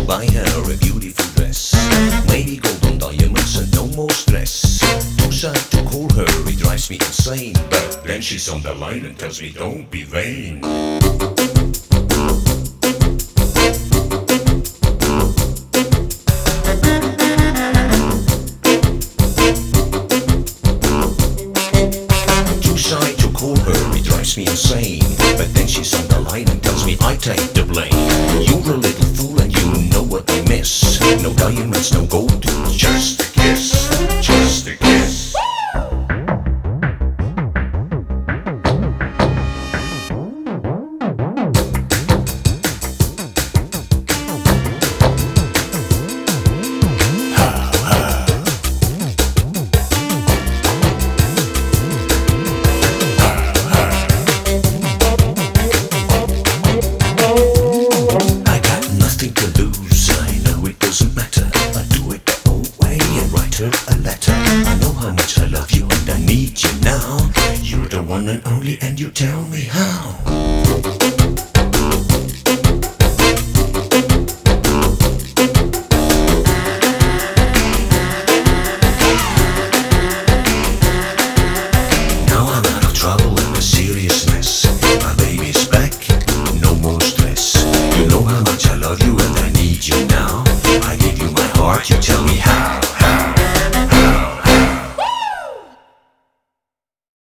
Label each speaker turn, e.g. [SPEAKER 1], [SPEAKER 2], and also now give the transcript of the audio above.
[SPEAKER 1] buy her a beautiful dress. Maybe golden diamonds and no more stress. Too sad to call her, it drives me insane. But then she's on the line and tells me don't be vain. Too shy to call her, it drives me insane. But then she's on the line and tells me I take the blame. You're a little fool and you know what I miss. No diamonds, no gold, just a kiss, just a kiss. I got nothing to lose, I know it doesn't matter. I do it the old way and write her a letter. I know how much I love you and I need you now. You're the one and only and you tell me how.